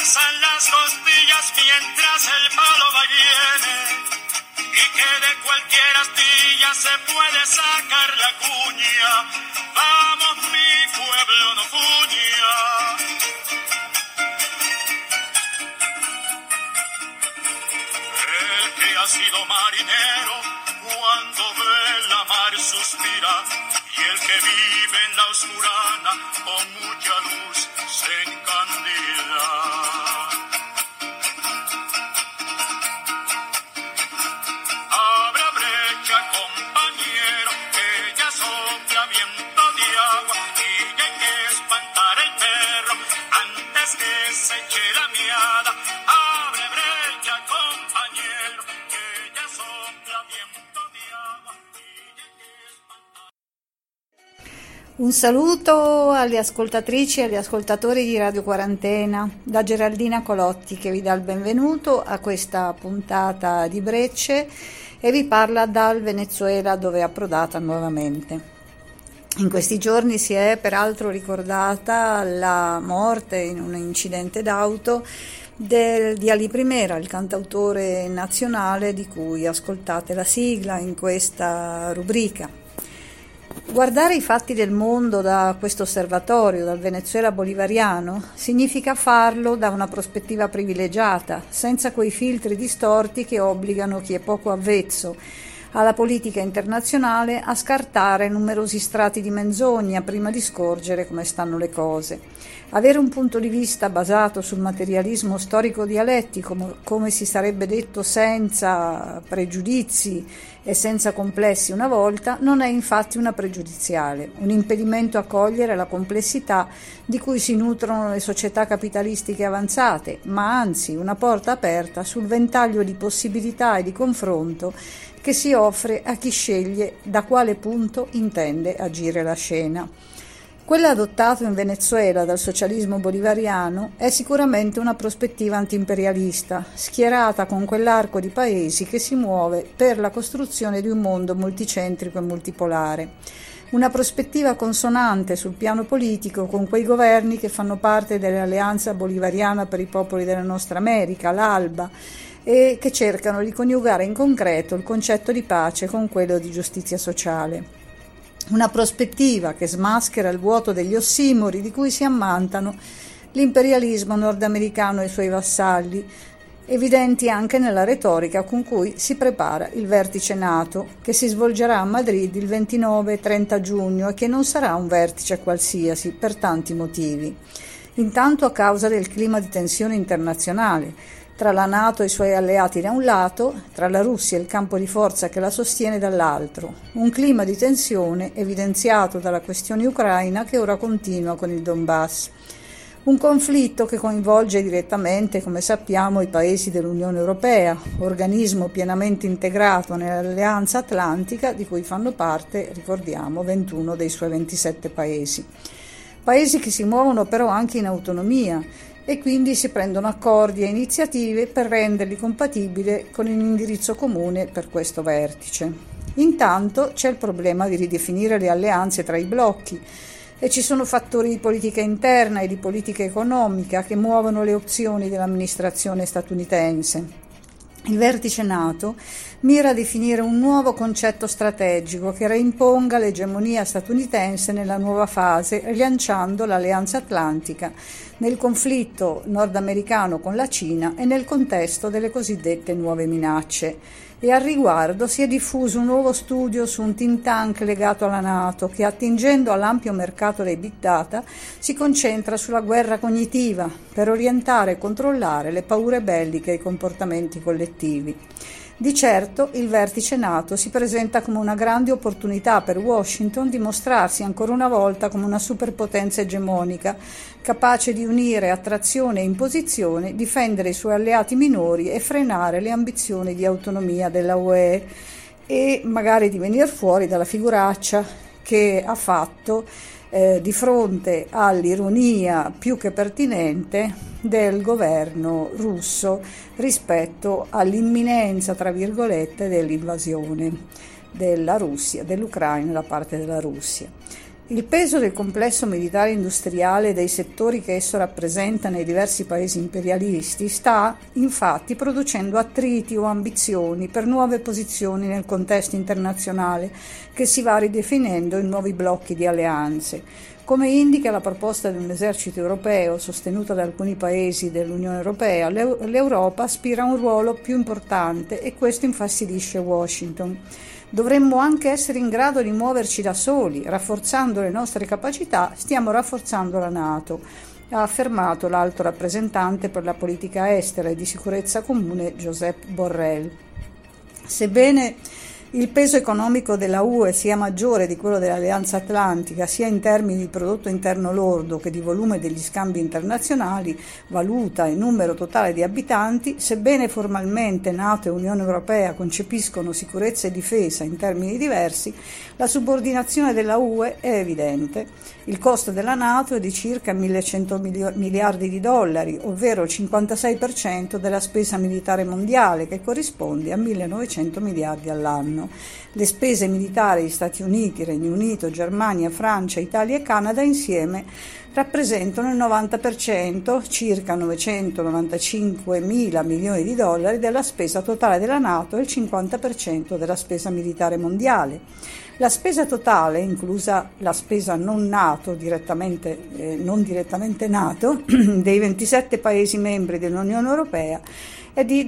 cansan las costillas mientras el palo va y viene. Y que de cualquier astilla se puede sacar la cuña. Vamos, mi pueblo no fuña. El que ha sido marinero cuando ve la mar suspira, y el que vive en la oscurana con mucha luz se encandila. Un saluto alle ascoltatrici e agli ascoltatori di Radio Quarantena da Geraldina Colotti, che vi dà il benvenuto a questa puntata di Brecce e vi parla dal Venezuela, dove è approdata nuovamente. In questi giorni si è peraltro ricordata la morte in un incidente d'auto di Ali Primera, il cantautore nazionale di cui ascoltate la sigla in questa rubrica. Guardare i fatti del mondo da questo osservatorio, dal Venezuela bolivariano, significa farlo da una prospettiva privilegiata, senza quei filtri distorti che obbligano chi è poco avvezzo alla politica internazionale a scartare numerosi strati di menzogna prima di scorgere come stanno le cose. Avere un punto di vista basato sul materialismo storico-dialettico, come si sarebbe detto senza pregiudizi e senza complessi una volta, non è infatti una pregiudiziale, un impedimento a cogliere la complessità di cui si nutrono le società capitalistiche avanzate, ma anzi una porta aperta sul ventaglio di possibilità e di confronto che si offre a chi sceglie da quale punto intende agire la scena. Quello adottato in Venezuela dal socialismo bolivariano è sicuramente una prospettiva antiimperialista, schierata con quell'arco di paesi che si muove per la costruzione di un mondo multicentrico e multipolare. Una prospettiva consonante sul piano politico con quei governi che fanno parte dell'Alleanza Bolivariana per i Popoli della Nostra America, l'ALBA, e che cercano di coniugare in concreto il concetto di pace con quello di giustizia sociale. Una prospettiva che smaschera il vuoto degli ossimori di cui si ammantano l'imperialismo nordamericano e i suoi vassalli, evidenti anche nella retorica con cui si prepara il vertice NATO, che si svolgerà a Madrid il 29 e 30 giugno e che non sarà un vertice qualsiasi per tanti motivi. Intanto a causa del clima di tensione internazionale, tra la NATO e i suoi alleati da un lato, tra la Russia e il campo di forza che la sostiene dall'altro, un clima di tensione evidenziato dalla questione ucraina che ora continua con il Donbass. Un conflitto che coinvolge direttamente, come sappiamo, i paesi dell'Unione Europea, organismo pienamente integrato nell'Alleanza Atlantica di cui fanno parte, ricordiamo, 21 dei suoi 27 paesi. Paesi che si muovono però anche in autonomia, e quindi si prendono accordi e iniziative per renderli compatibili con un indirizzo comune per questo vertice. Intanto c'è il problema di ridefinire le alleanze tra i blocchi e ci sono fattori di politica interna e di politica economica che muovono le opzioni dell'amministrazione statunitense. Il vertice NATO mira a definire un nuovo concetto strategico che reimponga l'egemonia statunitense nella nuova fase, rilanciando l'Alleanza Atlantica nel conflitto nordamericano con la Cina e nel contesto delle cosiddette nuove minacce. E al riguardo si è diffuso un nuovo studio su un think tank legato alla NATO che, attingendo all'ampio mercato dei big data, si concentra sulla guerra cognitiva per orientare e controllare le paure belliche e i comportamenti collettivi. Di certo il vertice NATO si presenta come una grande opportunità per Washington di mostrarsi ancora una volta come una superpotenza egemonica, capace di unire attrazione e imposizione, difendere i suoi alleati minori e frenare le ambizioni di autonomia della UE e magari di venire fuori dalla figuraccia che ha fatto di fronte all'ironia più che pertinente del governo russo rispetto all'imminenza, tra virgolette, dell'invasione della Russia, dell'Ucraina da parte della Russia. Il peso del complesso militare industriale e dei settori che esso rappresenta nei diversi paesi imperialisti sta, infatti, producendo attriti o ambizioni per nuove posizioni nel contesto internazionale che si va ridefinendo in nuovi blocchi di alleanze. Come indica la proposta di un esercito europeo sostenuta da alcuni paesi dell'Unione Europea, l'Europa aspira a un ruolo più importante e questo infastidisce Washington. Dovremmo anche essere in grado di muoverci da soli, rafforzando le nostre capacità, stiamo rafforzando la NATO, ha affermato l'alto rappresentante per la politica estera e di sicurezza comune Josep Borrell. Sebbene il peso economico della UE sia maggiore di quello dell'Alleanza Atlantica, sia in termini di prodotto interno lordo che di volume degli scambi internazionali, valuta e numero totale di abitanti, sebbene formalmente NATO e Unione Europea concepiscono sicurezza e difesa in termini diversi, la subordinazione della UE è evidente. Il costo della NATO è di circa 1.100 miliardi di dollari, ovvero il 56% della spesa militare mondiale, che corrisponde a 1.900 miliardi all'anno. Le spese militari di Stati Uniti, Regno Unito, Germania, Francia, Italia e Canada insieme rappresentano il 90%, circa 995 mila milioni di dollari, della spesa totale della NATO e il 50% della spesa militare mondiale. La spesa totale, inclusa la spesa non direttamente NATO, dei 27 Paesi membri dell'Unione Europea è di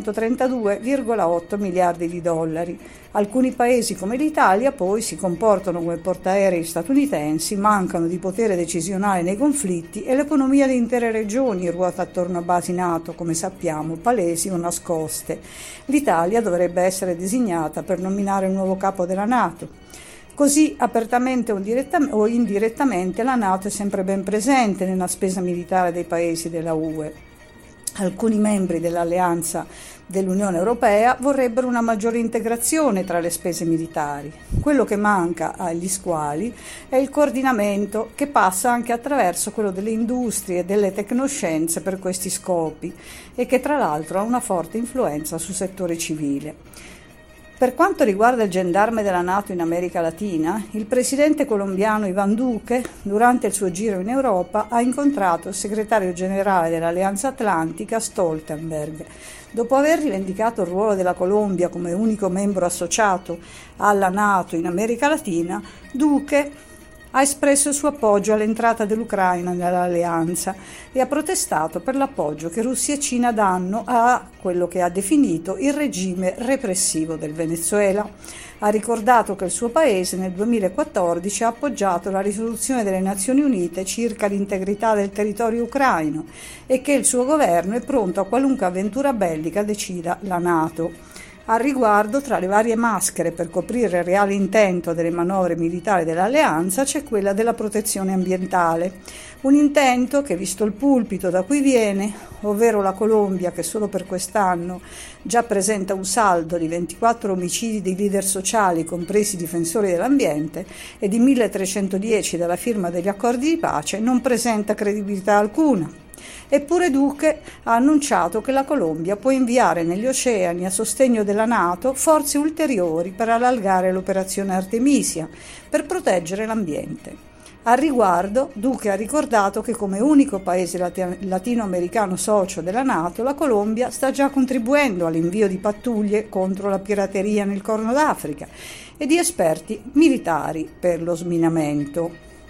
232,8 miliardi di dollari. Alcuni paesi come l'Italia poi si comportano come portaerei statunitensi, mancano di potere decisionale nei conflitti e l'economia di intere regioni ruota attorno a basi NATO, come sappiamo, palesi o nascoste. L'Italia dovrebbe essere designata per nominare un nuovo capo della NATO. Così, apertamente o indirettamente, la NATO è sempre ben presente nella spesa militare dei paesi della UE. Alcuni membri dell'alleanza dell'Unione Europea vorrebbero una maggiore integrazione tra le spese militari. Quello che manca agli squali è il coordinamento, che passa anche attraverso quello delle industrie e delle tecnoscienze per questi scopi e che tra l'altro ha una forte influenza sul settore civile. Per quanto riguarda il gendarme della NATO in America Latina, il presidente colombiano Iván Duque, durante il suo giro in Europa, ha incontrato il segretario generale dell'Alleanza Atlantica Stoltenberg. Dopo aver rivendicato il ruolo della Colombia come unico membro associato alla NATO in America Latina, Duque ha espresso il suo appoggio all'entrata dell'Ucraina nell'alleanza e ha protestato per l'appoggio che Russia e Cina danno a quello che ha definito il regime repressivo del Venezuela. Ha ricordato che il suo paese nel 2014 ha appoggiato la risoluzione delle Nazioni Unite circa l'integrità del territorio ucraino e che il suo governo è pronto a qualunque avventura bellica decida la NATO. Al riguardo, tra le varie maschere per coprire il reale intento delle manovre militari dell'alleanza c'è quella della protezione ambientale, un intento che, visto il pulpito da cui viene, ovvero la Colombia che solo per quest'anno già presenta un saldo di 24 omicidi di leader sociali, compresi difensori dell'ambiente, e di 1310 dalla firma degli accordi di pace, non presenta credibilità alcuna. Eppure Duque ha annunciato che la Colombia può inviare negli oceani a sostegno della NATO forze ulteriori per allargare l'operazione Artemisia, per proteggere l'ambiente. Al riguardo, Duque ha ricordato che come unico paese latinoamericano socio della NATO, la Colombia sta già contribuendo all'invio di pattuglie contro la pirateria nel Corno d'Africa e di esperti militari per lo sminamento.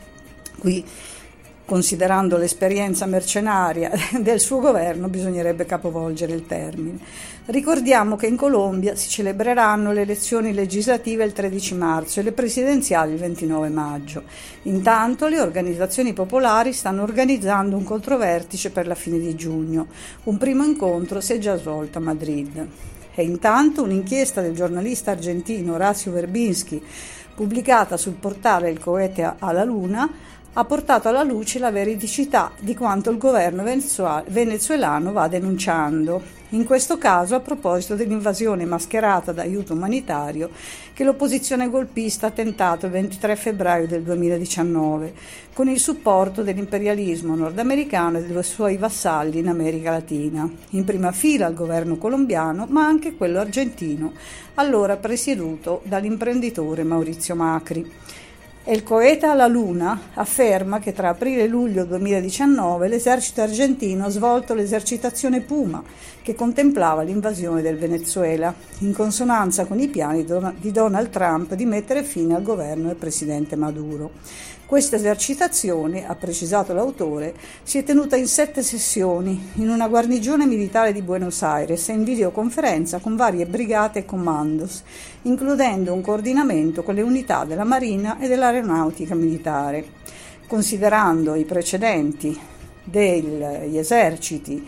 Qui, considerando l'esperienza mercenaria del suo governo, bisognerebbe capovolgere il termine. Ricordiamo che in Colombia si celebreranno le elezioni legislative il 13 marzo e le presidenziali il 29 maggio. Intanto le organizzazioni popolari stanno organizzando un controvertice per la fine di giugno. Un primo incontro si è già svolto a Madrid. E intanto un'inchiesta del giornalista argentino Horacio Verbinski, pubblicata sul portale Il Cohete a la Luna, ha portato alla luce la veridicità di quanto il governo venezuelano va denunciando, in questo caso a proposito dell'invasione mascherata da aiuto umanitario che l'opposizione golpista ha tentato il 23 febbraio del 2019, con il supporto dell'imperialismo nordamericano e dei suoi vassalli in America Latina, in prima fila il governo colombiano, ma anche quello argentino, allora presieduto dall'imprenditore Maurizio Macri. El Cohete a la Luna afferma che tra aprile e luglio 2019 l'esercito argentino ha svolto l'esercitazione Puma, che contemplava l'invasione del Venezuela, in consonanza con i piani di Donald Trump di mettere fine al governo del presidente Maduro. Questa esercitazione, ha precisato l'autore, si è tenuta in 7 sessioni in una guarnigione militare di Buenos Aires e in videoconferenza con varie brigate e commandos, includendo un coordinamento con le unità della Marina e dell'Aeronautica militare. Considerando i precedenti degli eserciti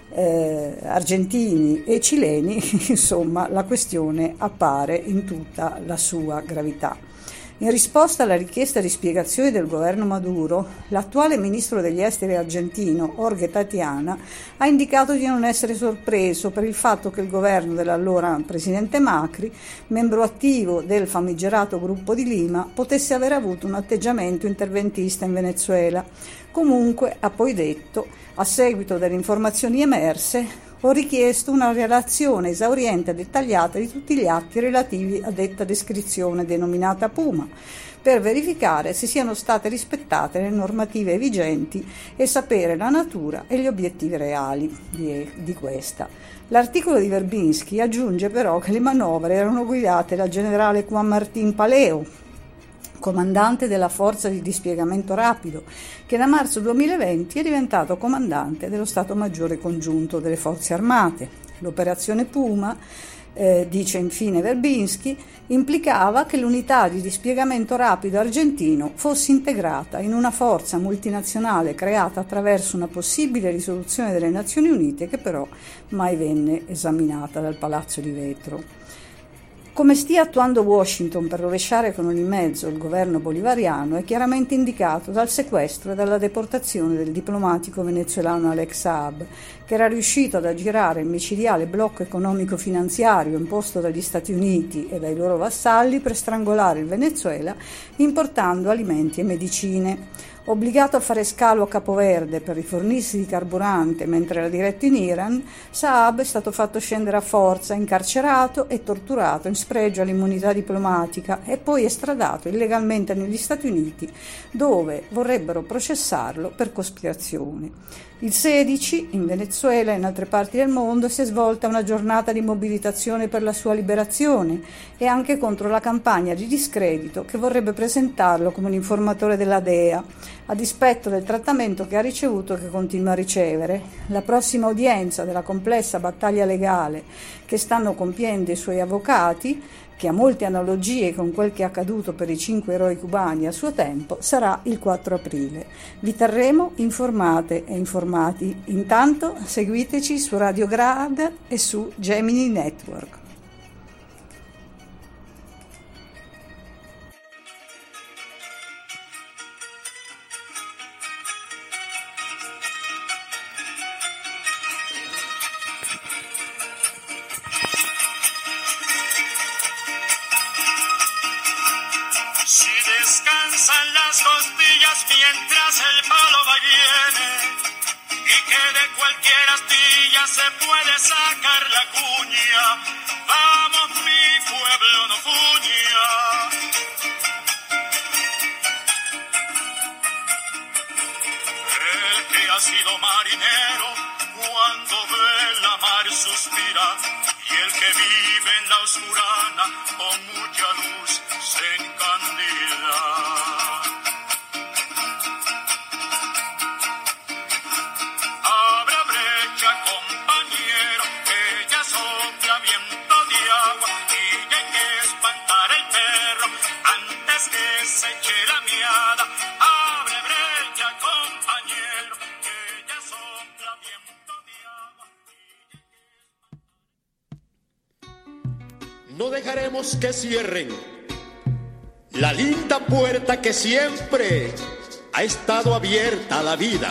argentini e cileni, insomma, la questione appare in tutta la sua gravità. In risposta alla richiesta di spiegazioni del governo Maduro, l'attuale ministro degli esteri argentino, Jorge Tatiana, ha indicato di non essere sorpreso per il fatto che il governo dell'allora presidente Macri, membro attivo del famigerato Gruppo di Lima, potesse aver avuto un atteggiamento interventista in Venezuela. Comunque, ha poi detto, a seguito delle informazioni emerse, ho richiesto una relazione esauriente e dettagliata di tutti gli atti relativi a detta descrizione denominata Puma, per verificare se siano state rispettate le normative vigenti e sapere la natura e gli obiettivi reali di questa. L'articolo di Verbinski aggiunge però che le manovre erano guidate dal generale Juan Martín Paleo, comandante della forza di dispiegamento rapido, che da marzo 2020 è diventato comandante dello Stato Maggiore Congiunto delle Forze Armate. L'operazione Puma, dice infine Verbinski, implicava che l'unità di dispiegamento rapido argentino fosse integrata in una forza multinazionale creata attraverso una possibile risoluzione delle Nazioni Unite che però mai venne esaminata dal Palazzo di Vetro. Come stia attuando Washington per rovesciare con ogni mezzo il governo bolivariano è chiaramente indicato dal sequestro e dalla deportazione del diplomatico venezuelano Alex Saab, che era riuscito ad aggirare il micidiale blocco economico-finanziario imposto dagli Stati Uniti e dai loro vassalli per strangolare il Venezuela importando alimenti e medicine. Obbligato a fare scalo a Capoverde per rifornirsi di carburante mentre era diretto in Iran, Saab è stato fatto scendere a forza, incarcerato e torturato in spregio all'immunità diplomatica e poi estradato illegalmente negli Stati Uniti, dove vorrebbero processarlo per cospirazione. Il 16, in Venezuela e in altre parti del mondo, si è svolta una giornata di mobilitazione per la sua liberazione e anche contro la campagna di discredito che vorrebbe presentarlo come un informatore della DEA, a dispetto del trattamento che ha ricevuto e che continua a ricevere. La prossima udienza della complessa battaglia legale che stanno compiendo i suoi avvocati, che ha molte analogie con quel che è accaduto per i 5 eroi cubani a suo tempo, sarà il 4 aprile. Vi terremo informate e informati. Intanto seguiteci su Radio Grad e su Gemini Network. Mientras el malo va y viene, y que de cualquier astilla se puede sacar la cuña. Vamos, mi pueblo no fuña. El que ha sido marinero cuando ve la mar suspira, y el que vive en la oscurana con mucha luz se encandila. No dejaremos que cierren la linda puerta que siempre ha estado abierta a la vida.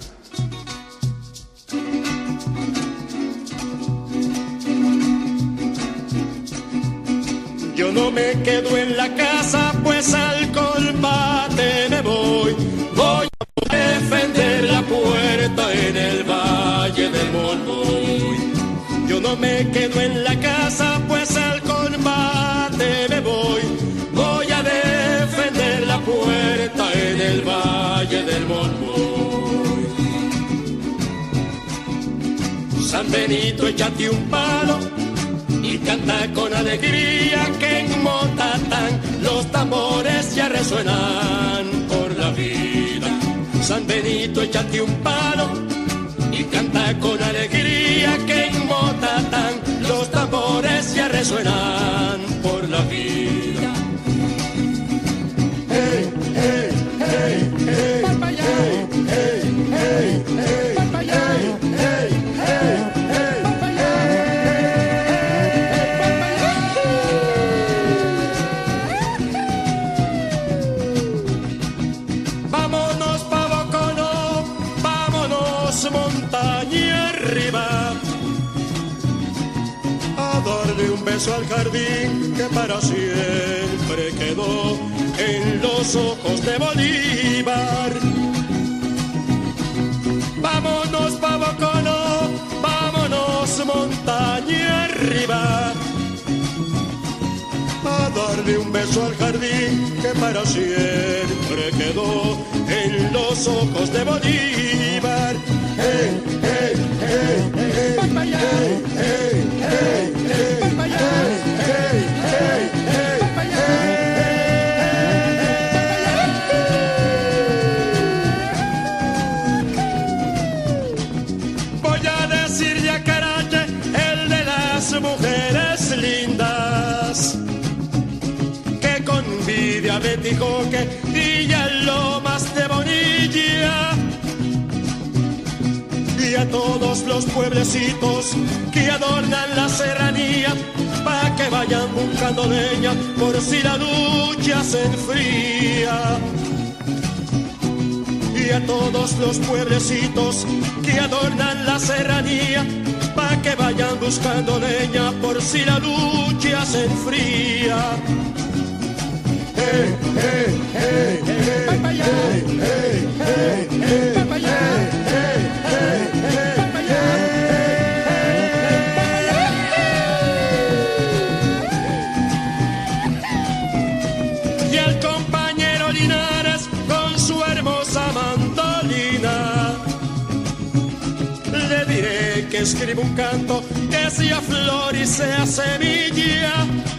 Yo no me quedo en la casa, pues al combate me voy. Voy a defender la puerta en el Valle del Monroy. Yo no me quedo en la casa, pues al combate me voy. Voy a defender la puerta San Benito, échate un palo y canta con alegría, que en Motatán los tambores ya resuenan por la vida. San Benito, échate un palo y canta con alegría, que en Motatán los tambores ya resuenan por la vida. Hey, hey, hey, hey, hey, hey, hey, hey, hey, hey, vámonos pa' Boconó, vámonos montaña arriba, a darle un beso al jardín que para siempre quedó en los ojos de Bolívar. Vámonos pa' Boconó, vámonos montaña arriba, a darle un beso al jardín que para siempre quedó en los ojos de Bolívar. Hey, hey, hey, hey, hey, hey, hey, hey, hey, hey, hey, voy a decir Yacarache, el de las mujeres lindas, que con envidia me dijo que Villa Lomas de Bonilla, y a todos los pueblecitos que adornan la serranía, pa' que vayan buscando leña por si la lucha se enfría. Y a todos los pueblecitos que adornan la serranía, pa' que vayan buscando leña por si la lucha se enfría. Hey, hey, hey, hey, hey, hey, hey, hey, hey, hey, y al compañero Linares con su hermosa mandolina le diré que escriba un canto que sea flor y sea semilla,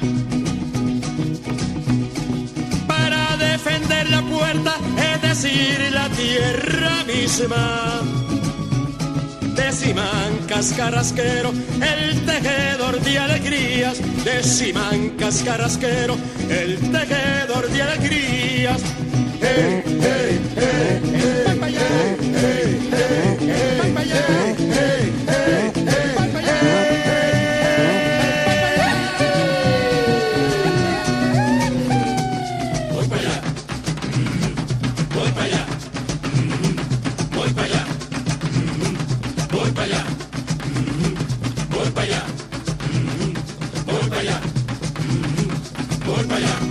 para defender la puerta, es decir, la tierra misma. De Simancas Carrasquero, el tejedor de alegrías, de Simancas Carrasquero, el tejedor de alegrías. Hey, hey, hey, hey, hey, hey, hey, hey, hey, hey, voy para allá, voy para allá, voy para allá, voy para allá, voy para allá, voy para allá, voy para allá.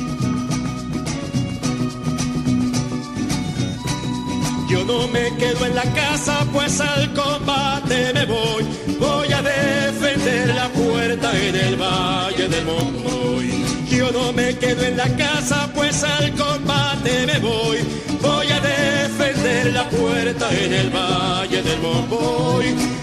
Yo no me quedo en la casa, pues al combate me voy. Voy a defender la puerta en el Valle del Monboy. Yo no me quedo en la casa, pues al combate me voy. Voy a defender la puerta en el Valle del Monboy.